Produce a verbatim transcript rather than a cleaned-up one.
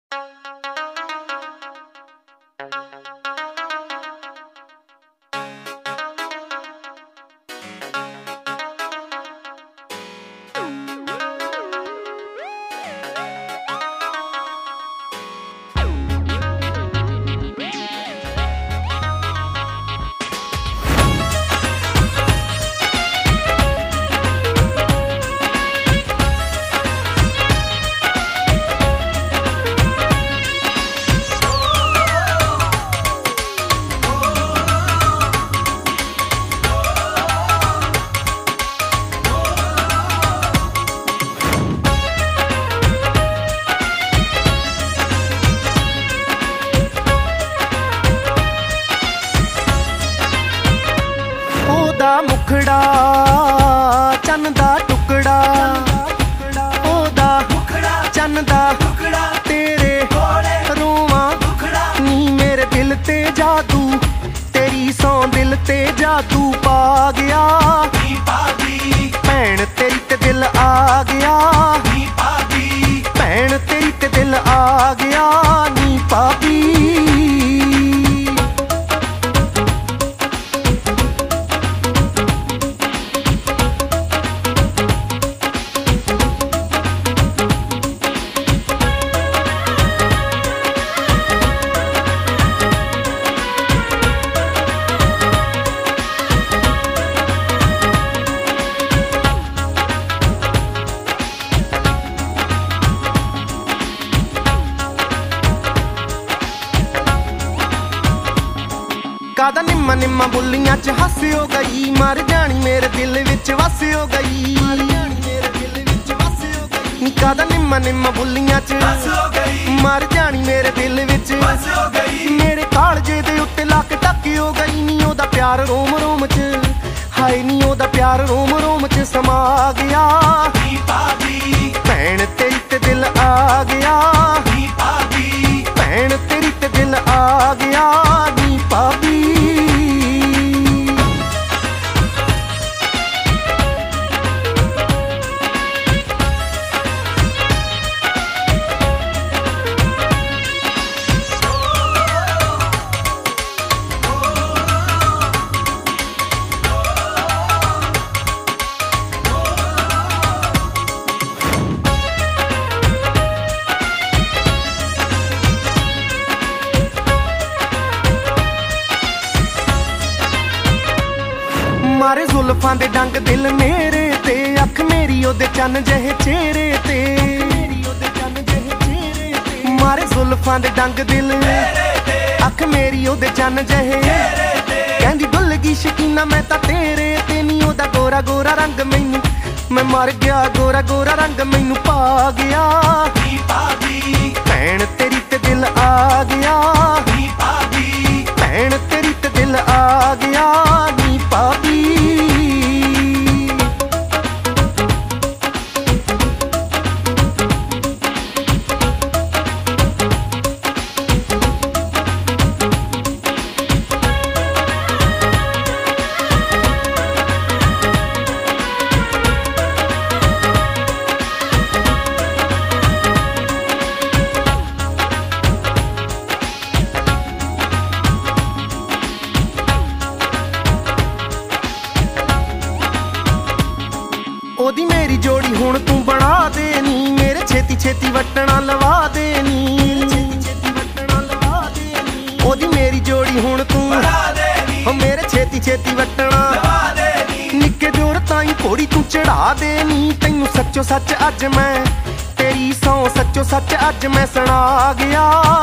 मुखड़ा चन्न दा टुकड़ा ओदा चन्न दा तेरे रोवां नी मेरे दिल ते जादू तेरी सौ दिल ते जादू पा गया भैन तेरी ते दिल आ गया भैन तेरी ते दिल आ गया नी पापी कादा निम्मा निम्मा बुलियां च हस हो गई मर जानी मेरे दिल विच वस हो गई कादा निम्मा निम्मा बुलियां च मर जानी मेरे दिल विच मेरे कालजे दे उत्ते लक टक हो गई नी ओदा प्यार रोम रोम च हाय नी ओदा प्यार रोम रोम च समा गया भैन तेरी ते दिल आ गया भैन तेरी ते दिल आ गया नी पापी मारे जुल्फां दे डंग दिल मेरे ते अख मेरी ओदे चन्न जहे चेहरे ते मारे जुल्फां दे डंग दिल अख मेरी ओदे चन्न जहे कहंदी डुल गई शकीना मैं तां तेरे ते नी ओदा गोरा गोरा रंग मैनू मैं मर गया गोरा गोरा रंग मैनू पा गया भैन तेरी ते दिल आ गया भैन तेरी ते दिल आ गया नी पापी ओदी मेरी जोड़ी हुण तू बना दे नी मेरे छेती छेती वटना लवा दे नी ओदी मेरी जोड़ी हुण तू हो मेरे छेती छेती वटना निक्के जोर ताई घोड़ी तू चढ़ा दे नी तैनू सच्चो सच अज मैं तेरी सौ सच्चो सच अज मैं सुना गया।